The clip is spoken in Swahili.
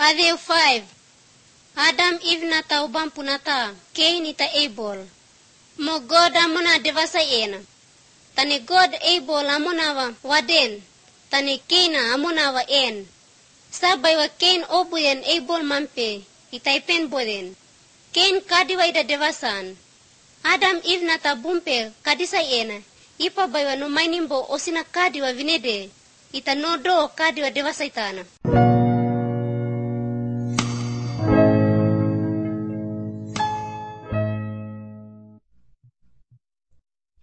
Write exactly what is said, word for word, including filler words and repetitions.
Adeu five. Adam Eve nata ubam punata, Cain ita Abel. Mo God amuna devasa ena. Tani God Abel amuna wa waden. Tani Cain amuna wa en. Sabay wa Cain obuyen Abel mampe, itaipen boden. Cain kadiwa ida devasan. Adam Eve nata bumpe kadisa ena. Ipa baywa no mainimbo osina kadiwa vinede. Ita no do kadiwa devasa itana.